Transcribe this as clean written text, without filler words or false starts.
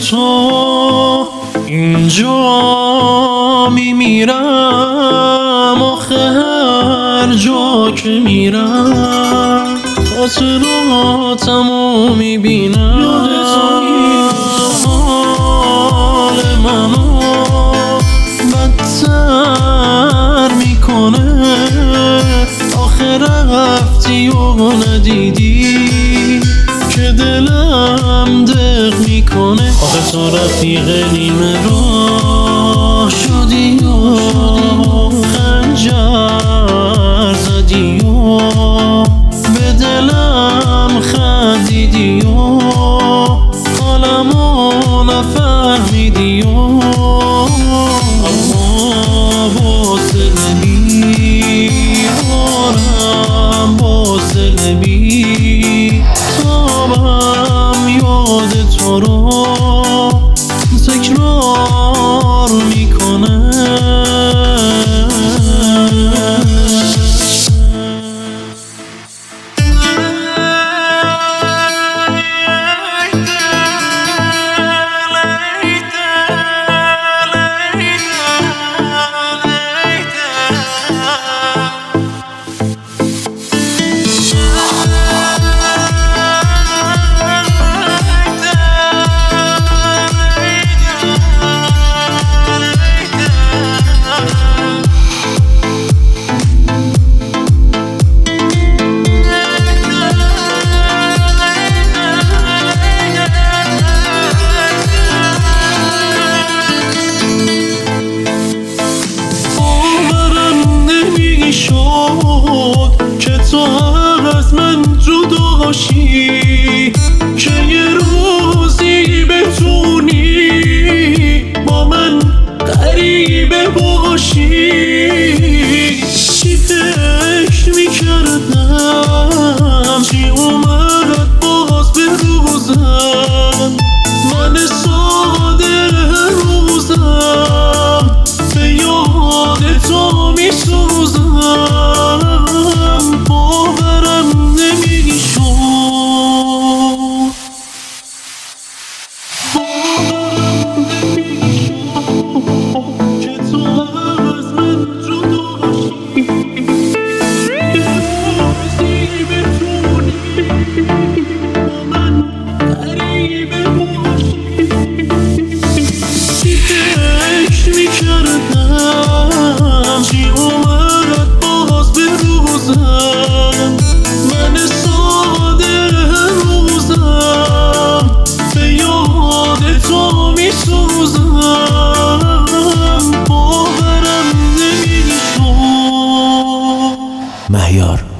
تو اینجا میمیرم، آخه هر جا که میرم خاطراتمو میبینم. یادت حال منو بدتر میکنه، آخه رفتی و ندیدی که دلم دق میکنه. آخه تو رفیق نیمه راه شدی و خنجر زدی و به دلم خندیدی و حالمو نفهمیدی و اما واسه نمیارم، واسه نمیتابم یاد تو رو تکرار میکنه. که تو از من جداشی، که یه روزی بتونی با من غریبه باشی. چی فکر میکردم، چی اومد باز به روزم، من ساده روزم به یاد تو میسوزم. مهیار